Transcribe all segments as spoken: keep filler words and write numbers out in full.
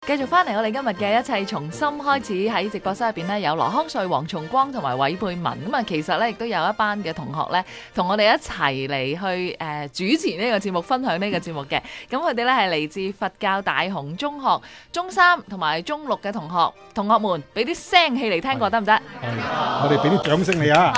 繼續翻嚟我哋今日嘅一切從心開始，喺直播室入邊呢，有羅康瑞、黃松光同埋韋佩文。咁啊，其實呢，亦都有一班嘅同學呢，同我哋一齊嚟去誒、呃、主持呢個節目，分享呢個節目嘅。咁佢哋呢，係嚟自佛教大雄中學中三同埋中六嘅同學，同學們俾啲聲氣嚟聽過得唔得？ 我哋俾啲掌聲你啊！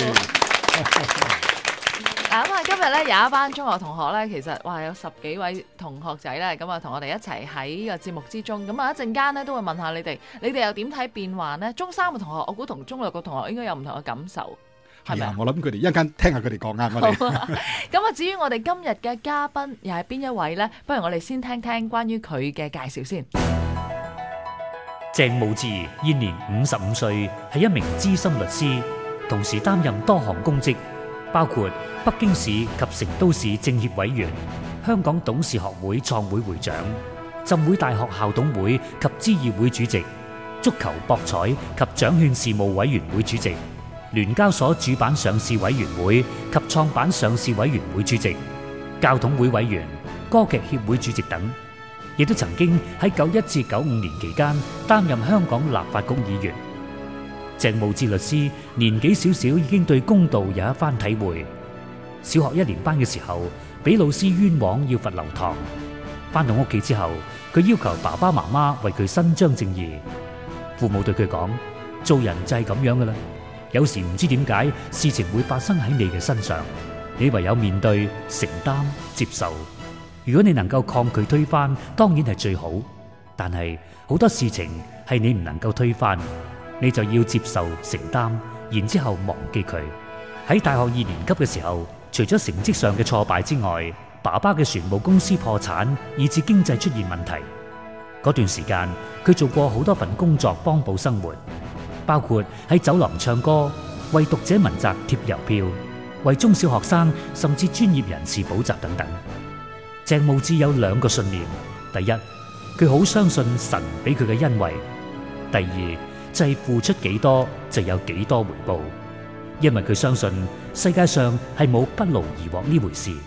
嗱咁啊，今日咧有一班中學同學咧，其實哇有十幾位同學仔咧，咁啊同我哋一齊喺呢個節目之中，咁啊一陣間咧都會問下你哋，你哋又點睇變幻呢？中三嘅同學，我估同中六嘅同學應該有唔同嘅感受，係咪啊？ 我諗佢哋一陣間聽下佢哋講啱我哋。 咁啊，至於我哋今日嘅嘉賓又係邊一位呢？不如我哋先聽聽關於佢嘅介紹先。 鄭慕智現年五十五歲，係一名資深律師，同時擔任多項公職，包括北京市及成都市政協委員、香港董事學會創會會長、浸會大學校董會及支議會主席、足球博彩及獎券事務委員會主席、聯交所主板上市委員會及創辦上市委員會主席、教統會委員、歌劇協會主席等，亦都曾經喺九一至九五年期間擔任香港立法局議員。鄭慕智律師年紀少少已經對公道有一番體會。小學一年班嘅時候，俾老師冤枉要罰留堂。翻到屋企之後，佢要求爸爸媽媽為佢伸張正義。父母對佢講：做人就係咁樣噶啦，有時唔知點解事情會發生喺你嘅身上，你唯有面對、承擔、接受。如果你能夠抗拒推翻，當然係最好。但係好多事情係你唔能夠推翻，你就要接受、承擔，然之後忘記佢。喺大學二年級嘅時候，除咗成績上嘅挫敗之外，爸爸嘅船務公司破產，以致經濟出現問題。嗰段時間，佢做過好多份工作幫補生活，包括喺酒廊唱歌、為讀者文摘貼郵票、為中小學生甚至專業人士補習等等。鄭慕智有兩個信念：第一，佢好相信神俾佢嘅恩惠；第二，就係付出幾多就有幾多回報。因為佢相信世界上係冇不勞而獲呢回事。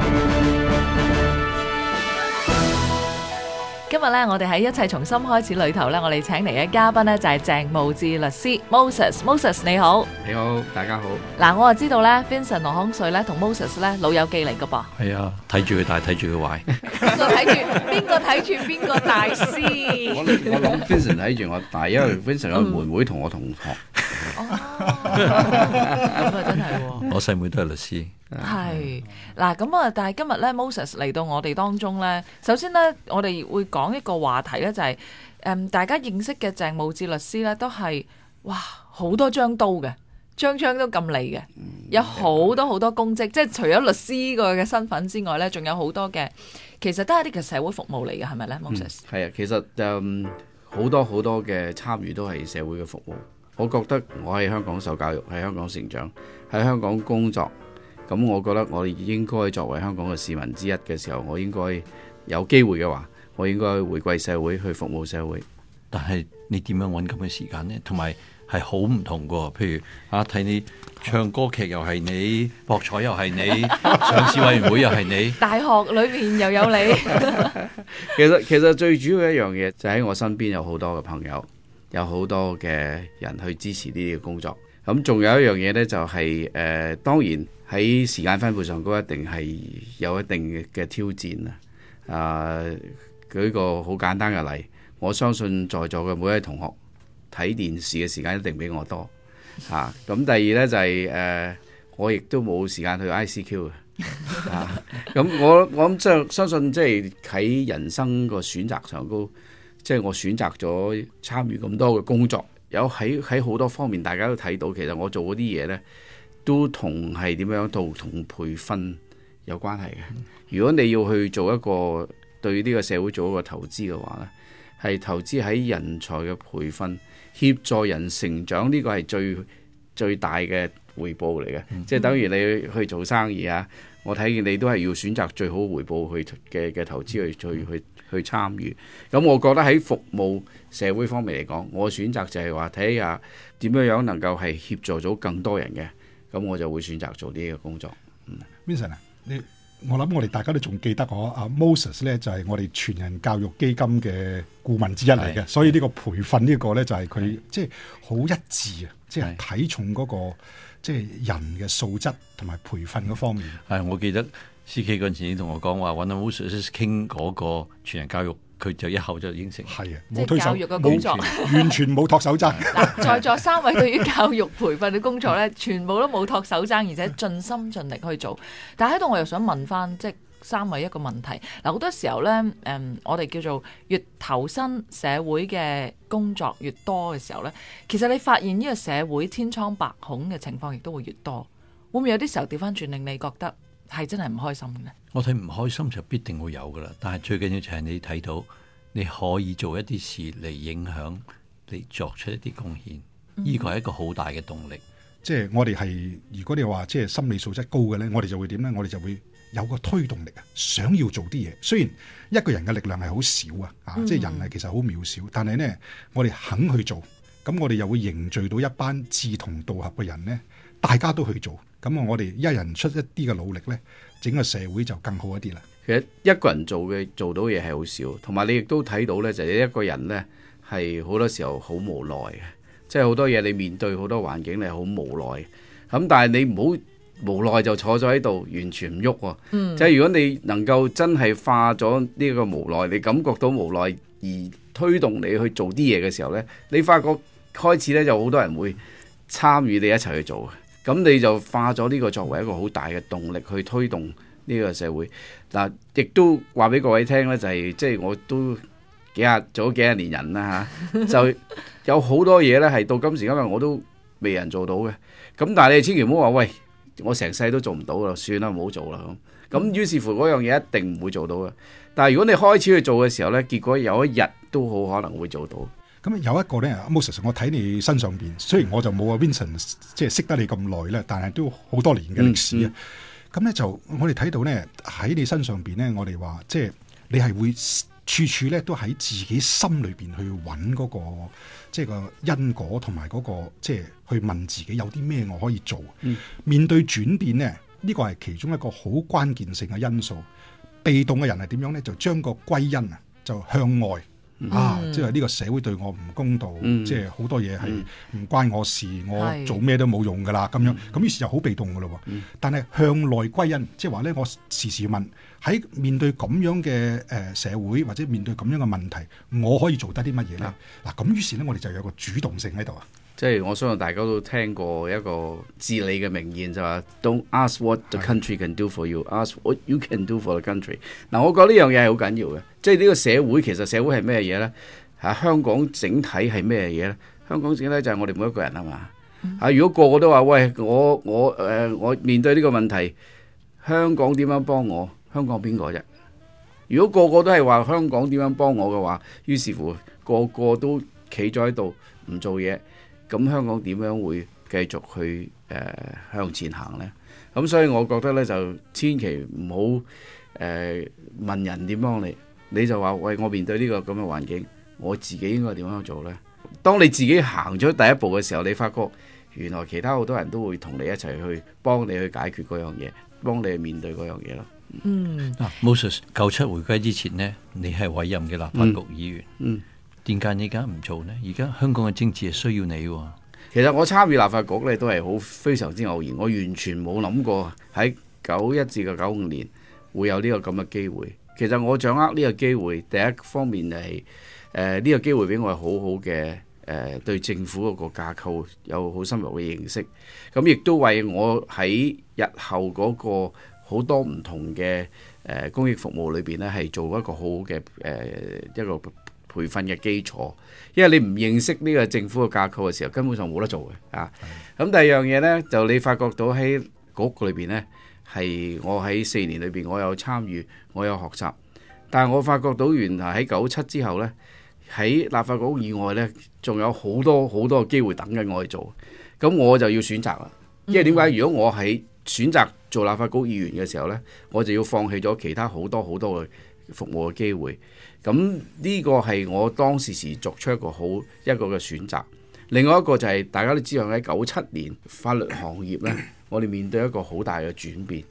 今日咧，我哋喺一切從心開始裏頭咧，我哋請嚟嘅嘉賓咧就係鄭慕智律師 Moses。Moses 你好， 你好，大家好。 嗱，我就知道咧 Vincent 羅康瑞咧同 Moses 咧老友記嚟噶噃。 係啊，睇住佢大，睇住佢壞。 邊個睇住邊個睇住邊個大師？ 我我諗 Vincent 睇住我大，因為 Vincent 個妹妹同我同學。 哦，咁啊真係喎。 我細妹都係律師。 係嗱，咁啊，但係今日咧 Moses 嚟到我哋當中咧，首先咧，我哋會講一個話題咧，就係、是、誒、嗯、大家認識嘅鄭慕智律師咧，都係哇好多張刀嘅，張張都咁利嘅，有好多好多公職，即係除咗律師個嘅身份之外咧，仲有好多嘅，其實都係啲嘅社會服務嚟嘅，係咪咧 Moses？ 係啊，其實誒好、嗯、多好多嘅參與都係社會嘅服務。我覺得我喺香港受教育，喺香港成長，喺香港工作。咁我覺得我哋應該作為香港嘅市民之一嘅時候，我應該有機會嘅話，我應該回歸社會，去服務社會。 但係你點樣揾咁嘅時間呢？同埋係好唔同㗎。譬如啊，睇你唱歌劇又係你，博彩又係你，上市委員會又係你， 大學裏面又有你。 其實其實最主要嘅一樣嘢就喺我身邊有好多嘅朋友，有好多嘅人去支持呢啲嘅工作。咁仲有一樣嘢呢，就係、是、誒、呃，當然。喺時間分配上高一定係有一定嘅挑戰啊！啊，舉個好簡單嘅例，我相信在座嘅每位同學睇電視嘅時間一定比我多啊！咁第二呢，就係、是、誒、呃，我亦都冇時間去 I C Q 嘅啊！咁我我諗相相信即係喺人生個選擇上高，即係我選擇咗參與咁多嘅工作，有喺喺好多方面大家都睇到，其實我做嗰啲嘢呢，都同係點樣到同培訓有關係嘅。如果你要去做一個對呢個社會做一個投資嘅話呢，係投資喺人才嘅培訓，協助人成長，呢個係最最大嘅回報嚟嘅。嗯、即係等於你去做生意啊，我睇見你都係要選擇最好回報去嘅嘅投資去去去去參與。咁我覺得喺服務社會方面嚟講，我選擇就係話睇下點樣樣能夠係協助咗更多人嘅。咁我就會選擇做呢個工作。嗯 Vincent 啊，你我諗我哋大家都仲記得我阿 Moses 咧，就係我哋全人教育基金嘅顧問之一嚟嘅，所以呢個培訓呢個咧就係佢即係好一致啊，即係睇重嗰個即係人嘅素質同埋培訓嗰方面。 係，我記得 C K 嗰陣時你同我講話揾阿 Moses 傾嗰個全人教育。佢就一口就應承， 係啊， 冇推手，教育嘅工作完全冇托手踭。 嗱，在座三位對於教育培訓嘅工作咧，全部都冇托手踭，而且盡心盡力去做。但係喺度，我又想問翻即係三位一個問題。嗱，好多時候咧，誒、嗯，我哋叫做越投身社會嘅工作越多嘅時候咧，其實你發現呢個社會千瘡百孔嘅情況亦都會越多。會唔會有啲時候調翻轉令你覺得係真係唔開心嘅呢？ 我睇唔開心就必定會有噶啦，但係最緊要就係你睇到你可以做一啲事嚟影響，嚟作出一啲貢獻，呢個係一個好大嘅動力。 即係我哋係，如果你話即係心理素質高嘅呢，我哋就會點呢？我哋就會有個推動力啊，想要做啲嘢。雖然一個人嘅力量係好少啊，啊，即係人係其實好渺小，但係呢，我哋肯去做，咁我哋又會凝聚到一班志同道合嘅人呢，大家都去做，咁啊，我哋一人出一啲嘅努力呢，整個社會就更好一啲啦。 其實一個人做嘅做到嘢係好少，同埋你亦都睇到呢，就係一個人呢係好多時候好無奈嘅，即係好多嘢你面對好多環境你係好無奈。咁但係你唔好無奈就坐咗喺度完全唔喐喎。嗯、即係如果你能夠真係化咗呢個無奈，你感覺到無奈而推動你去做啲嘢嘅時候呢，你發覺開始呢就好多人會參與你一齊去做，咁你就化咗呢個作為一個好大嘅動力去推動呢個社會。嗱，亦都話俾各位聽咧，就係即係我都幾廿做咗幾廿年人啦嚇，就有好多嘢咧係到今時今日我都未人做到嘅。咁但係你千祈唔好話喂，我成世都做唔到啦，算啦，唔好做啦咁。咁於是乎嗰樣嘢一定唔會做到嘅。但係如果你開始去做嘅時候咧，結果有一日都好可能會做到。 咁有一個咧 Moses 我睇你身上邊，雖然我就冇阿 Vincent 即係識得你咁耐咧，但係都好多年嘅歷史啊。咁咧、嗯嗯、就我哋睇到咧喺你身上邊咧，我哋話即係你係會處處咧都喺自己心裏邊去揾嗰、那個即係、就是、個因果同埋嗰個即係、就是、去問自己有啲咩我可以做。嗯、面對轉變咧，呢、這個係其中一個好關鍵性嘅因素。被動嘅人係點樣咧？就將個歸因啊，就向外。嗯、啊！即係呢個社會對我唔公道，嗯、即係好多嘢係唔關我事，嗯、我做咩都冇用噶啦咁樣。咁於是就好被動噶咯。嗯、但係向內歸因，即係話咧，我時時問喺面對咁樣嘅誒社會或者面對咁樣嘅問題，我可以做得啲乜嘢咧？嗱、嗯，咁於是咧，我哋就有個主動性喺度啊。即係我相信大家都聽過一個至理嘅名言，就話 Don't ask what the country can do for you, ask what you can do for the country。嗱，我覺得呢樣嘢係好緊要嘅。即係呢個社會，其實社會係咩嘢咧？嚇、啊，香港整體係咩嘢咧？香港整體就係我哋每一個人啊嘛。嚇、啊，如果個個都話喂，我我誒、呃、我面對呢個問題，香港點樣幫我？香港邊個啫？如果個個都係話香港點樣幫我嘅話，於是乎個個都企咗喺度唔做嘢。咁香港點樣會繼續去誒、呃、向前行呢？咁所以我覺得咧，就千祈唔好誒問人點幫你，你就話喂，我面對呢個咁嘅環境，我自己應該點樣做呢？當你自己行咗第一步嘅時候，你發覺原來其他好多人都會同你一齊去幫你去解決嗰樣嘢，幫你去面對嗰樣嘢咯。 嗯，啊 Moses 九七回歸之前呢，你係委任嘅立法局議員。嗯。嗯點解你而家唔做呢？而家香港嘅政治係需要你喎。 其實我參與立法局咧都係好非常之偶然，我完全冇諗過喺九一至嘅九五年會有呢個咁嘅機會。其實我掌握呢個機會，第一方面係誒呢個機會俾我係好好嘅誒對政府嗰個架構有好深入嘅認識，咁亦都為我喺日後嗰個好多唔同嘅誒、呃、公益服務裏邊咧係做一個好好嘅誒一個培訓嘅基礎，因為你唔認識呢個政府嘅架構嘅時候，根本上冇得做嘅啊。咁的第二樣嘢呢，就你發覺到喺局裏邊呢，係我喺四年裏邊，我有參與，我有學習，但係我發覺到原來喺九七之後呢，喺立法局以外呢，仲有好多好多嘅機會等緊我去做，咁我就要選擇啦。因為點解？如果我喺選擇做立法局議員嘅時候呢，我就要放棄咗其他好多好多嘅服務嘅機會。咁呢個係我當時時作出一個好一個嘅選擇。另外一個就係、是、大家都知道喺九七年法律行業呢，我哋面對一個好大嘅轉變。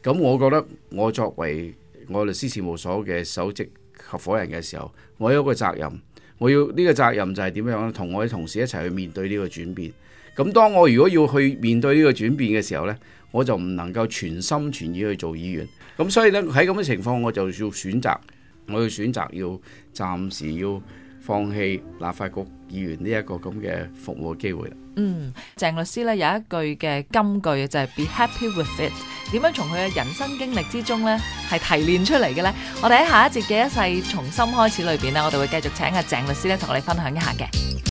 咁我覺得我作為我律師事務所嘅首席合夥人嘅時候，我有一個責任，我要呢個責任就係點樣咧？同我哋同事一齊去面對呢個轉變。咁當我如果要去面對呢個轉變嘅時候呢，我就唔能夠全心全意去做議員。咁所以呢，喺咁嘅情況，我就要選擇，我要選擇要暫時要放棄立法局議員呢一個咁嘅服務機會啦。 嗯，鄭律師咧有一句嘅金句就係 Be happy with it。點樣從佢嘅人生經歷之中呢係提煉出嚟嘅呢？我哋喺下一節嘅一世從心開始裏邊呢，我哋會繼續請阿鄭律師咧同我哋分享一下嘅。